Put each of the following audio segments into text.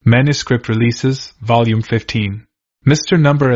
Manuscript Releases, Volume 15. Mr. Number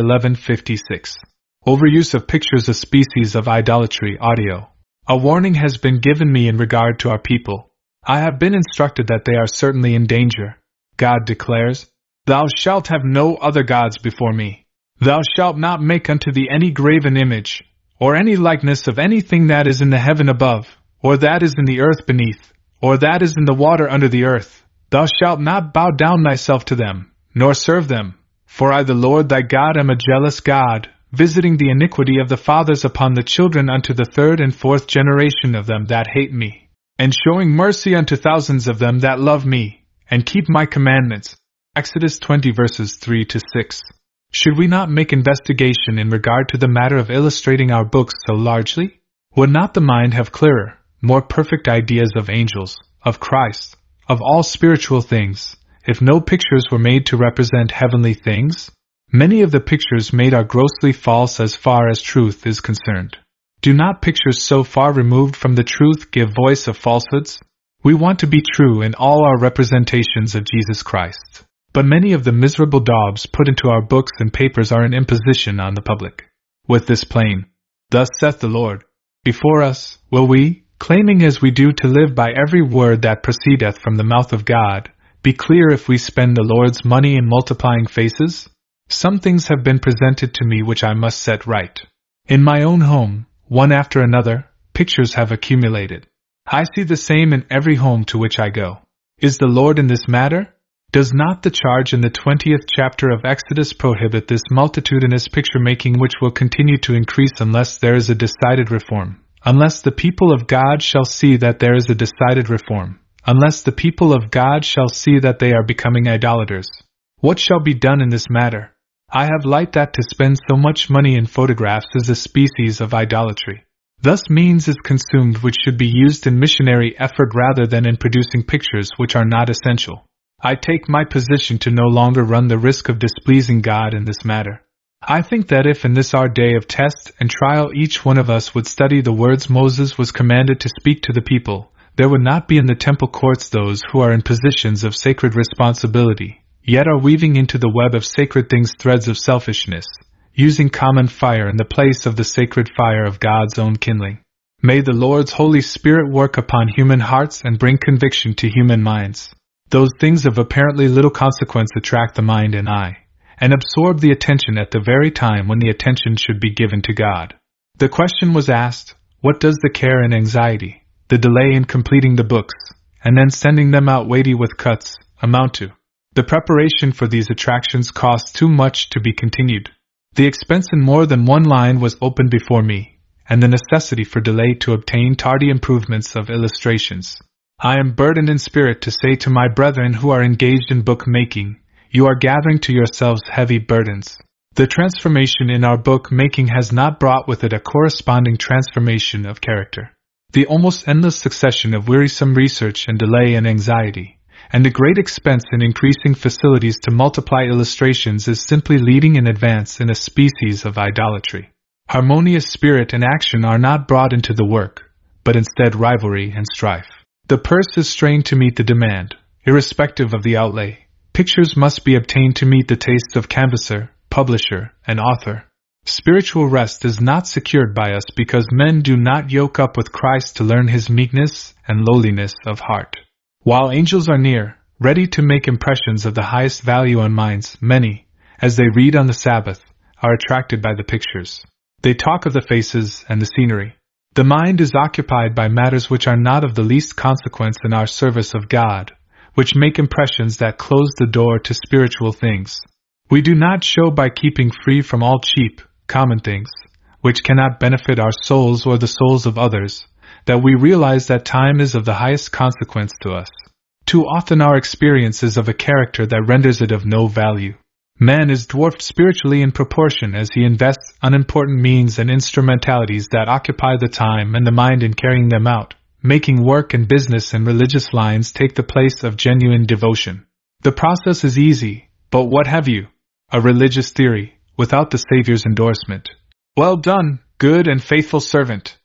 1156. Overuse of pictures, a species of idolatry. Audio. A warning has been given me in regard to our people. I have been instructed that they are certainly in danger. God declares, "Thou shalt have no other gods before me. Thou shalt not make unto thee any graven image, or any likeness of anything that is in the heaven above, or that is in the earth beneath, or that is in the water under the earth. Thou shalt not bow down thyself to them, nor serve them. For I, the Lord thy God, am a jealous God, visiting the iniquity of the fathers upon the children unto the third and fourth generation of them that hate me, and showing mercy unto thousands of them that love me, and keep my commandments." Exodus 20 verses 3 to 6. Should we not make investigation in regard to the matter of illustrating our books so largely? Would not the mind have clearer, more perfect ideas of angels, of Christ, of all spiritual things, if no pictures were made to represent heavenly things? Many of the pictures made are grossly false as far as truth is concerned. Do not pictures so far removed from the truth give voice of falsehoods? We want to be true in all our representations of Jesus Christ. But many of the miserable daubs put into our books and papers are an imposition on the public. With this plain, "Thus saith the Lord," before us, will we, claiming as we do to live by every word that proceedeth from the mouth of God, be clear if we spend the Lord's money in multiplying faces? Some things have been presented to me which I must set right. In my own home, one after another, pictures have accumulated. I see the same in every home to which I go. Is the Lord in this matter? Does not the charge in the 20th chapter of Exodus prohibit this multitudinous picture-making which will continue to increase unless there is a decided reform? Unless the people of God shall see that there is a decided reform. Unless the people of God shall see that they are becoming idolaters. What shall be done in this matter? I have light that to spend so much money in photographs is a species of idolatry. Thus means is consumed which should be used in missionary effort rather than in producing pictures which are not essential. I take my position to no longer run the risk of displeasing God in this matter. I think that if in this our day of test and trial each one of us would study the words Moses was commanded to speak to the people, there would not be in the temple courts those who are in positions of sacred responsibility, yet are weaving into the web of sacred things threads of selfishness, using common fire in the place of the sacred fire of God's own kindling. May the Lord's Holy Spirit work upon human hearts and bring conviction to human minds. Those things of apparently little consequence attract the mind and eye, and absorb the attention at the very time when the attention should be given to God. The question was asked, what does the care and anxiety, the delay in completing the books, and then sending them out weighty with cuts, amount to? The preparation for these attractions costs too much to be continued. The expense in more than one line was opened before me, and the necessity for delay to obtain tardy improvements of illustrations. I am burdened in spirit to say to my brethren who are engaged in book making, you are gathering to yourselves heavy burdens. The transformation in our book making has not brought with it a corresponding transformation of character. The almost endless succession of wearisome research and delay and anxiety, and the great expense in increasing facilities to multiply illustrations is simply leading in advance in a species of idolatry. Harmonious spirit and action are not brought into the work, but instead rivalry and strife. The purse is strained to meet the demand, irrespective of the outlay. Pictures must be obtained to meet the tastes of canvasser, publisher, and author. Spiritual rest is not secured by us because men do not yoke up with Christ to learn his meekness and lowliness of heart. While angels are near, ready to make impressions of the highest value on minds, many, as they read on the Sabbath, are attracted by the pictures. They talk of the faces and the scenery. The mind is occupied by matters which are not of the least consequence in our service of God, which make impressions that close the door to spiritual things. We do not show by keeping free from all cheap, common things, which cannot benefit our souls or the souls of others, that we realize that time is of the highest consequence to us. Too often our experience is of a character that renders it of no value. Man is dwarfed spiritually in proportion as he invests unimportant means and instrumentalities that occupy the time and the mind in carrying them out, making work and business and religious lines take the place of genuine devotion. The process is easy, but what have you? A religious theory, without the Savior's endorsement. Well done, good and faithful servant.